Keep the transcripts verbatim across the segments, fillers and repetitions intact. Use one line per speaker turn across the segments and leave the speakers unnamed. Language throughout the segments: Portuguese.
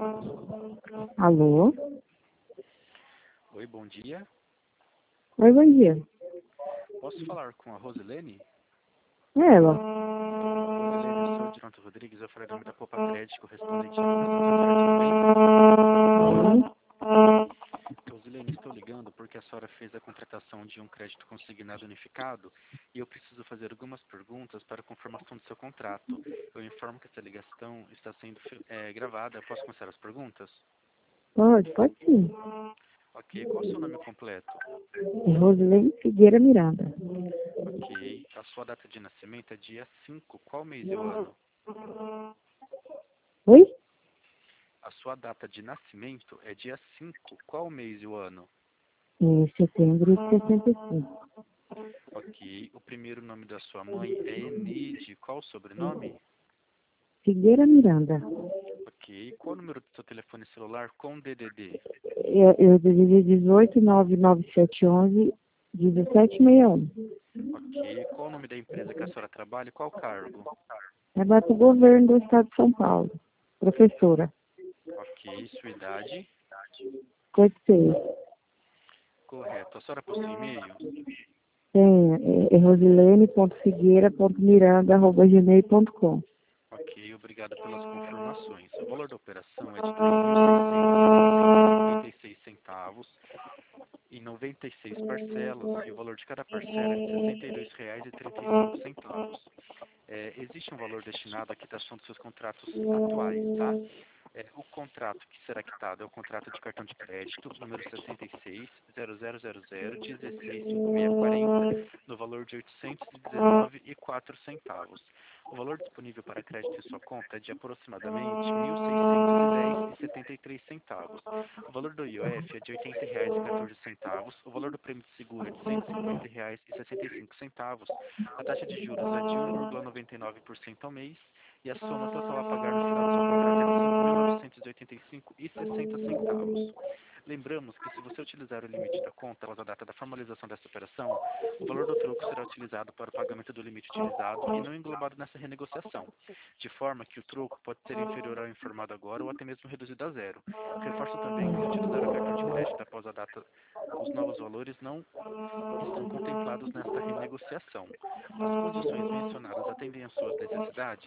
Alô?
Oi, bom dia.
Oi, bom dia.
Posso falar com a Rosilene?
Ela?
Rosilene, eu sou o Jonathan Rodrigues, eu falei o nome da Copa Crédito, correspondente ao Banco Santander, tudo bem? Rosilene, estou ligando porque a senhora fez a contratação de um crédito consignado unificado e eu preciso fazer algumas perguntas para a confirmação do seu contrato. Eu informo que essa ligação está sendo é, gravada. Posso começar as perguntas?
Pode, pode sim.
Ok, qual é o seu nome completo?
É Rosilene Figueira Miranda.
Ok, a sua data de nascimento é dia cinco, qual mês e o ano?
Oi?
A sua data de nascimento é dia cinco, qual mês e o ano?
Em setembro de sessenta e cinco.
Ok, o primeiro nome da sua mãe é Enide, qual o sobrenome?
Figueira Miranda.
Ok, qual o número do seu telefone celular com D D D?
Eu, eu desejo dezoito, nove nove sete onze, dezessete sessenta e um.
Ok, qual o nome da empresa que a senhora trabalha e qual cargo?
É para o governo do estado de São Paulo. Professora.
Ok, sua idade?
Pode ser.
Correto, a senhora possui e-mail?
Tem, é, é rosilene ponto figueira ponto miranda arroba gmail ponto com.
Ok, obrigado pelas confirmações. O valor da operação é de dois mil seiscentos e cinquenta e seis centavos em noventa e seis parcelas e o valor de cada parcela é de sessenta e dois reais e trinta e cinco centavos. É, existe um valor destinado à quitação dos seus contratos atuais, tá? É, o contrato que será quitado é o contrato de cartão de crédito, número sessenta e seis, zero zero zero zero, dezesseis, cinquenta e seis quarenta, no valor de oitocentos e dezenove reais e quatro centavos. O valor disponível para crédito em sua conta é de aproximadamente mil seiscentos e dez reais e setenta e três centavos. O valor do I O F é de oitenta reais e quatorze centavos. O valor do prêmio de seguro é de cento e cinquenta reais e sessenta e cinco centavos. A taxa de juros é de um vírgula noventa e nove por cento ao mês. E a soma total a pagar no final do seu contrato é de cinco mil novecentos e oitenta e cinco reais e sessenta centavos. Lembramos que se você utilizar o limite da conta após a data da formalização dessa operação, o valor do troco será utilizado para o pagamento do limite utilizado e não englobado nessa renegociação, de forma que o troco pode ser inferior ao informado agora ou até mesmo reduzido a zero. Reforço também que se utilizar o cartão de crédito após a data, os novos valores não estão contemplados nesta renegociação. As condições mencionadas atendem às suas necessidades?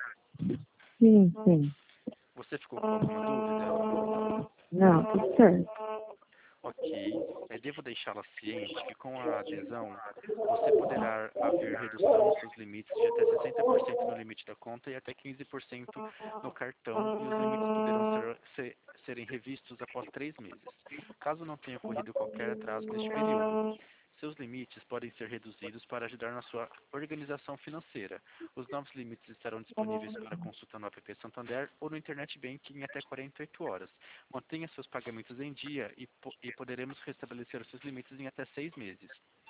Sim, sim.
Você ficou com alguma dúvida?
Não, tudo certo.
Ok. É, devo deixá-la ciente que com a adesão você poderá haver redução nos seus limites de até sessenta por cento no limite da conta e até quinze por cento no cartão e os limites poderão ser, ser, serem revistos após três meses, caso não tenha ocorrido qualquer atraso neste período. Seus limites podem ser reduzidos para ajudar na sua organização financeira. Os novos limites estarão disponíveis para consulta no app Santander ou no Internet Banking em até quarenta e oito horas. Mantenha seus pagamentos em dia e, po e poderemos restabelecer os seus limites em até seis meses.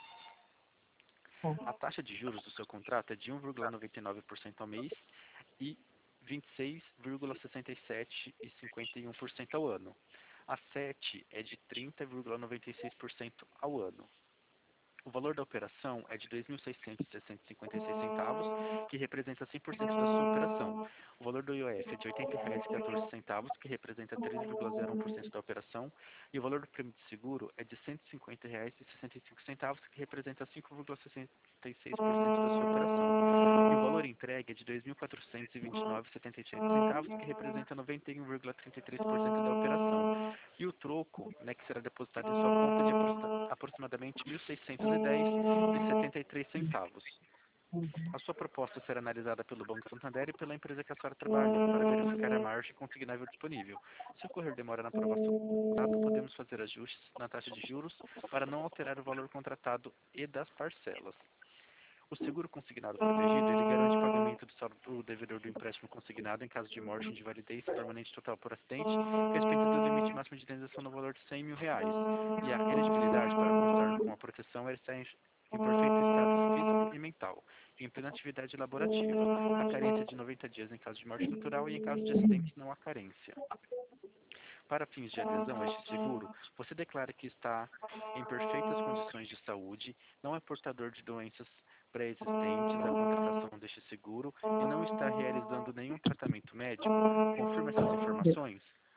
A taxa de juros do seu contrato é de um vírgula noventa e nove por cento ao mês e vinte e seis vírgula sessenta e sete por cento e cinquenta e um por cento ao ano. A sete é de trinta vírgula noventa e seis por cento ao ano. O valor da operação é de dois mil seiscentos e cinquenta e seis centavos, que representa cem por cento da sua operação. O valor do I O F é de oitenta reais e quatorze centavos, que representa três vírgula zero um por cento da operação. E o valor do prêmio de seguro é de cento e cinquenta reais e sessenta e cinco centavos, que representa cinco vírgula sessenta e seis por cento da sua operação. E o valor entregue é de dois mil quatrocentos e vinte e nove reais e setenta e sete centavos, que representa noventa e um vírgula trinta e três por cento da operação. E o troco, né, que será depositado em sua conta é de apro- aproximadamente mil seiscentos e dez reais e setenta e três centavos. A sua proposta será analisada pelo Banco Santander e pela empresa que a senhora trabalha, para verificar a margem consignável disponível. Se ocorrer demora na aprovação do contrato, podemos fazer ajustes na taxa de juros para não alterar o valor contratado e das parcelas. O seguro consignado protegido, ele garante pagamento do saldo do devedor do empréstimo consignado em caso de morte, invalidez permanente total por acidente, respeito do limite máximo de indenização no valor de cem mil reais. E a elegibilidade para constar com a proteção é estar em, em perfeito estado físico e mental, em plena atividade laborativa. A carência de noventa dias em caso de morte natural e em caso de acidente não há carência. Para fins de adesão a este seguro, você declara que está em perfeitas condições de saúde, não é portador de doenças pré-existentes à contratação deste seguro e não está realizando nenhum tratamento médico. Confirma essas informações?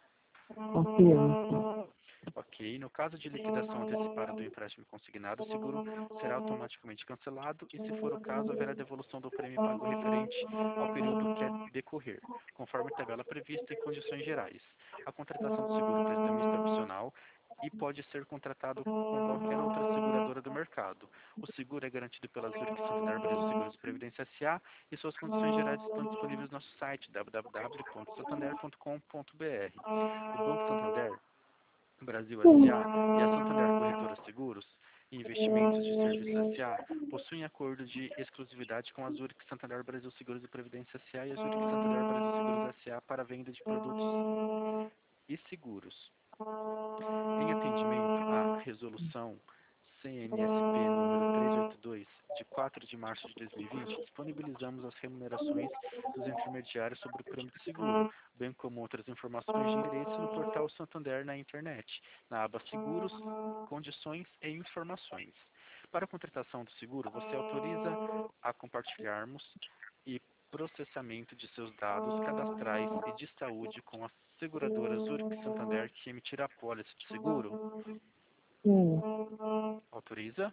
Confiança.
Ok. No caso de liquidação antecipada do empréstimo consignado, o seguro será automaticamente cancelado e, se for o caso, haverá devolução do prêmio pago referente ao período que é decorrer, conforme tabela prevista em condições gerais. A contratação do seguro prestamista é opcional e pode ser contratado com qualquer outra seguradora do mercado. O seguro é garantido pela Zurich Santander Brasil Seguros e Previdência S A e suas condições gerais estão disponíveis no nosso site w w w ponto santander ponto com ponto b r. O Banco Santander Brasil S A e a Santander Corretora Seguros e Investimentos de Serviços S A possuem acordo de exclusividade com a Zurich Santander Brasil Seguros e Previdência S A e a Zurich Santander Brasil Seguros S A para a venda de produtos e seguros. Em atendimento à resolução C N S P número trezentos e oitenta e dois, de quatro de março de dois mil e vinte, disponibilizamos as remunerações dos intermediários sobre o prêmio de seguro, bem como outras informações de interesse no portal Santander na internet, na aba Seguros, Condições e Informações. Para a contratação do seguro, você autoriza a compartilharmos e processamento de seus dados cadastrais e de saúde com a seguradora Zurich Santander que emitirá a pólice de seguro?
Sim,
Autoriza?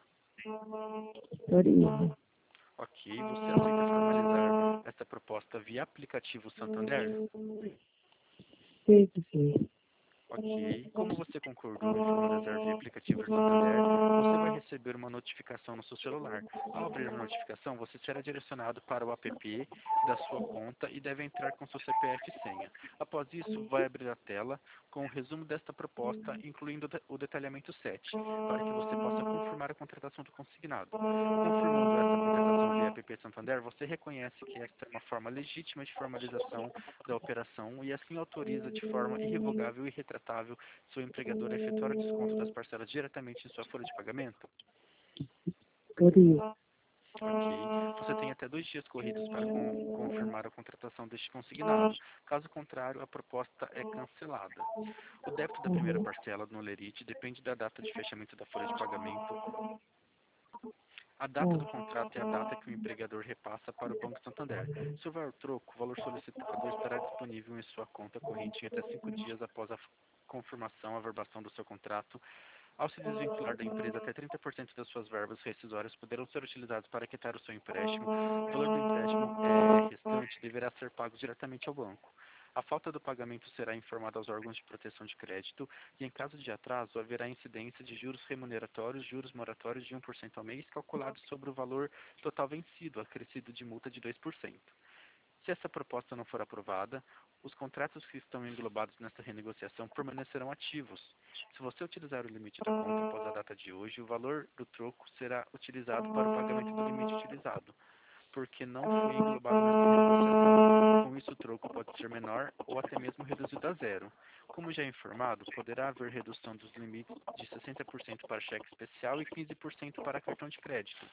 autorizo.
Ok. Você aceita formalizar esta proposta via aplicativo Santander?
Sei que sim.
Ok. Como você concordou em formalizar via aplicativo Santander, você vai receber uma notificação no seu celular. Ao abrir a notificação, você será direcionado para o app da sua conta e deve entrar com seu C P F e senha. Após isso, vai abrir a tela com o resumo desta proposta, incluindo o detalhamento sete, para que você possa confirmar a contratação do consignado. Confirmando essa contratação via app Santander, você reconhece que esta é uma forma legítima de formalização da operação e assim autoriza de forma irrevogável e retratável seu empregador a efetuar o desconto das parcelas diretamente em sua folha de pagamento?
Autorizo.
Ok. Você tem até dois dias corridos para con confirmar a contratação deste consignado. Caso contrário, a proposta é cancelada. O débito da primeira
Uhum.
parcela no Lerite depende da data de fechamento da folha de pagamento. A data do
Hum.
contrato é a data que o empregador repassa para o Banco Santander. Se houver troco, o valor solicitado estará disponível em sua conta corrente em até cinco dias após a confirmação, a verbação do seu contrato. Ao se desvincular da empresa, até trinta por cento das suas verbas rescisórias poderão ser utilizadas para quitar o seu empréstimo. O valor do empréstimo é, restante deverá ser pago diretamente ao banco. A falta do pagamento será informada aos órgãos de proteção de crédito e, em caso de atraso, haverá incidência de juros remuneratórios, juros moratórios de um por cento ao mês, calculados sobre o valor total vencido, acrescido de multa de dois por cento. Se essa proposta não for aprovada, os contratos que estão englobados nesta renegociação permanecerão ativos. Se você utilizar o limite da conta após a data de hoje, o valor do troco será utilizado para o pagamento do limite utilizado, porque não foi englobado nesta renegociação. Com isso, o troco pode ser menor ou até mesmo reduzido a zero. Como já informado, poderá haver redução dos limites de sessenta por cento para cheque especial e quinze por cento para cartão de crédito.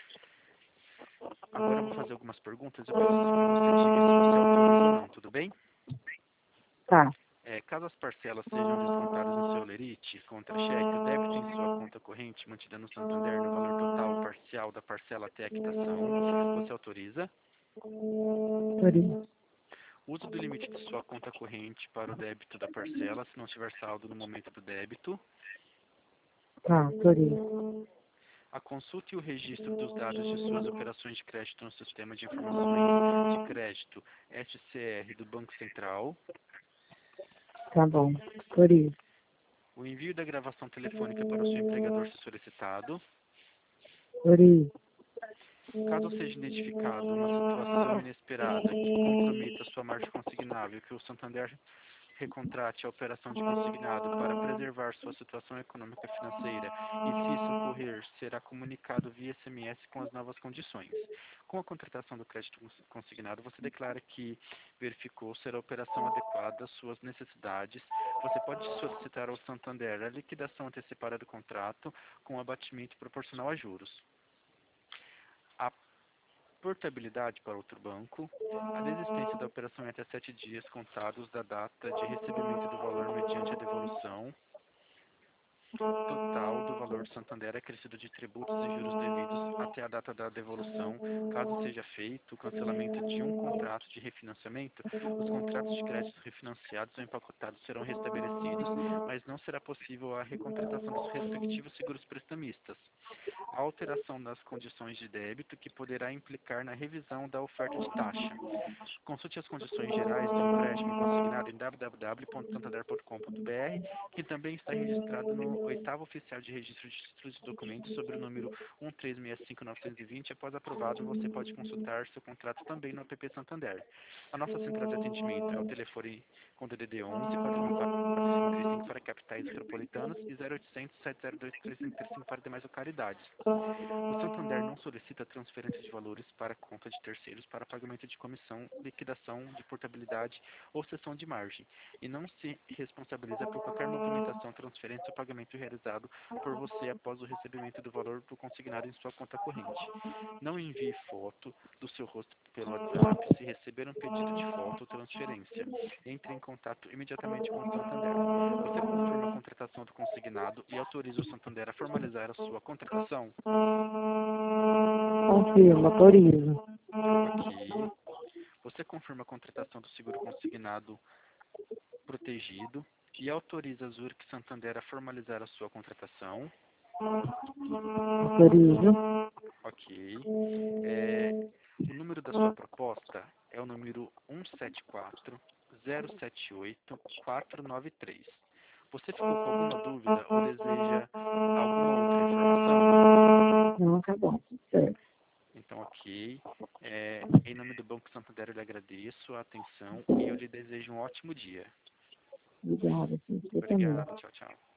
Agora eu vou fazer algumas perguntas e eu preciso que você diga se você autoriza ou não, tudo bem?
Tá.
É, caso as parcelas sejam descontadas no seu Lerite contra cheque, o débito em sua conta corrente mantida no Santander no valor total ou parcial da parcela até a quitação, você autoriza?
Autorizo.
O uso do limite de sua conta corrente para o débito da parcela, se não tiver saldo no momento do débito.
Tá, autorizo.
A consulta e o registro dos dados de suas operações de crédito no Sistema de Informações de Crédito S C R do Banco Central.
Tá bom. Autorizo.
O envio da gravação telefônica para o seu empregador se solicitado.
Autorizo.
Caso seja identificado uma situação inesperada que comprometa sua margem consignável, que o Santander recontrate a operação de consignado para preservar sua situação econômica e financeira, e se isso ocorrer, será comunicado via S M S com as novas condições. Com a contratação do crédito consignado, você declara que verificou ser a operação adequada às suas necessidades. Você pode solicitar ao Santander a liquidação antecipada do contrato com abatimento proporcional a juros. A portabilidade para outro banco, a desistência da operação em até sete dias contados da data de recebimento do valor mediante a devolução, Total do valor do Santander acrescido de tributos e juros devidos até a data da devolução, caso seja feito o cancelamento de um contrato de refinanciamento, os contratos de crédito refinanciados ou empacotados serão restabelecidos, mas não será possível a recontratação dos respectivos seguros prestamistas. A alteração das condições de débito, que poderá implicar na revisão da oferta de taxa. Consulte as condições gerais do empréstimo consignado em w w w ponto santander ponto com ponto b r, que também está registrado no oitavo Oficial de Registro de Títulos e Documentos sobre o número um três seis cinco nove dois zero. Após aprovado, você pode consultar seu contrato também no app Santander. A nossa central de atendimento é o telefone com D D D onze quatro mil quatrocentos e trinta e cinco para capitais metropolitanas e zero oitocentos sete zero dois três cinco três cinco para demais localidades. O Santander não solicita transferência de valores para conta de terceiros para pagamento de comissão, liquidação de portabilidade ou cessão de margem, e não se responsabiliza por qualquer movimentação, transferência ou pagamento realizado por você após o recebimento do valor do consignado em sua conta corrente. Não envie foto do seu rosto pelo WhatsApp se receber um pedido de foto ou transferência. Entre em contato imediatamente com o Santander. Você confirma a contratação do consignado e autoriza o Santander a formalizar a sua contratação?
Confirmo, autorizo.
Ok. Você confirma a contratação do seguro consignado protegido e autoriza a Zurich Santander a formalizar a sua contratação?
Autorizo.
Ok. É, o número da sua proposta é o número um sete quatro zero sete oito quatro nove três. Você ficou com alguma dúvida ou deseja alguma outra informação?
Não, tá bom. Certo.
Então, ok. É, em nome do Banco Santander, eu lhe agradeço a atenção e eu lhe desejo um ótimo dia.
Obrigada. Você também.
Obrigado. Tchau, tchau.